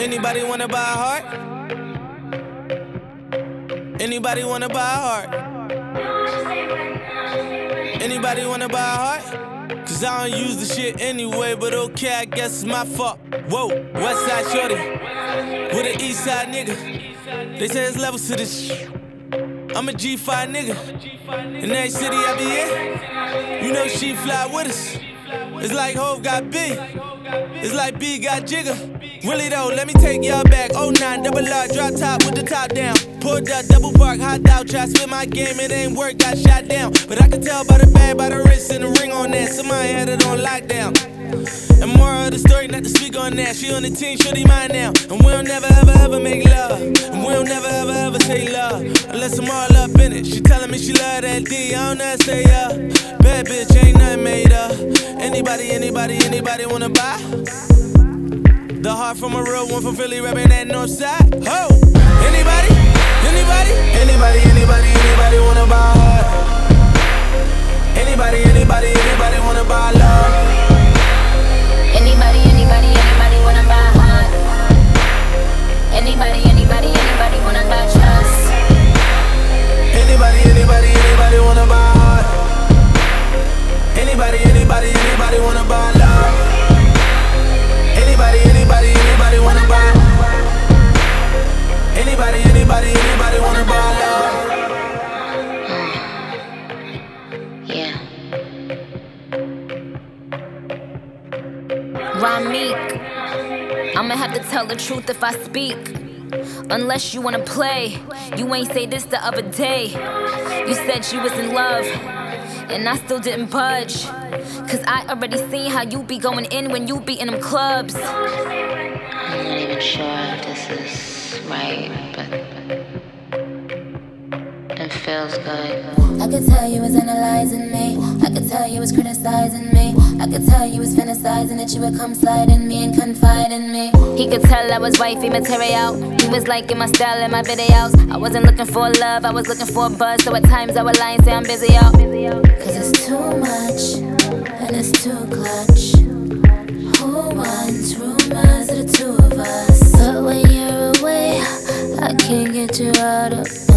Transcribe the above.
Anybody wanna buy a heart? Anybody wanna buy a heart? Anybody wanna buy a heart? Cause I don't use the shit anyway, but okay, I guess it's my fault. Whoa, West Side Shorty with an East Side nigga. They say there's levels to this shit. I'm a G5 nigga. In every city I be in, you know she fly with us. It's like Hov got B, it's like B got Jigga. Really though, let me take y'all back. 09 double R, drop top with the top down. Pulled up, double park, hot out, try spit my game, it ain't work, got shot down. But I can tell by the bag, by the wrist and the ring on that, somebody had it on lockdown. And more of the story, not to speak on that. She on the team, shorty mine now. And we don't never ever ever make love. And we don't never ever ever say love unless I'm all up in it. She telling me she love that D, I don't know say bad bitch, ain't nothing made up. Anybody wanna buy? The heart from a real one from Philly, rapping that north side. Ho! Anybody wanna buy a heart? Anybody wanna buy love? Anybody wanna buy heart? Anybody wanna buy trust? Anybody wanna buy heart? Anybody wanna buy love? Anybody wanna buy? Anybody wanna buy love? Yeah. Rameek, I'ma have to tell the truth if I speak. Unless you wanna play, you ain't say this the other day. You said you was in love, and I still didn't budge. Cause I already seen how you be going in when you be in them clubs. I'm not even sure if this is right, but it feels good. I could tell you was analyzing me. I could tell you was criticizing me. I could tell you was fantasizing that you would come slide in me and confide in me. He could tell I was wifey material. He was liking my style and my videos. I wasn't looking for love, I was looking for a buzz. So at times I would lie and say I'm busy, yo. Cause it's too much and it's too clutch. Who wants rumors of the two of us? But when you're away, I can't get you out of